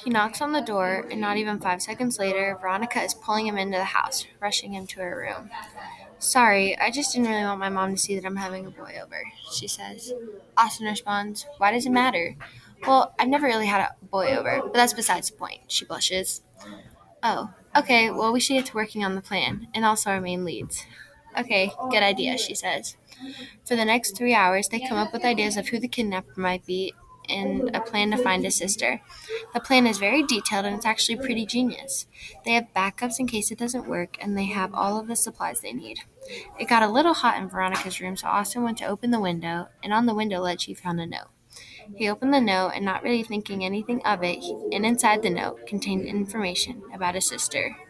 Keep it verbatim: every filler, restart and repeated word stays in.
He knocks on the door, and not even five seconds later, Veronica is pulling him into the house, rushing him to her room. "Sorry, I just didn't really want my mom to see that I'm having a boy over," she says. Austin responds, "Why does it matter?" "Well, I've never really had a boy over, but that's besides the point," she blushes. "Oh, okay, well, we should get to working on the plan, and also our main leads." "Okay, good idea," she says. For the next three hours, they come up with ideas of who the kidnapper might be and a plan to find his sister. The plan is very detailed and it's actually pretty genius. They have backups in case it doesn't work, and they have all of the supplies they need. It got a little hot in Veronica's room, so Austin went to open the window, and on the window ledge he found a note. He opened the note, and not really thinking anything of it, he, and inside the note contained information about his sister.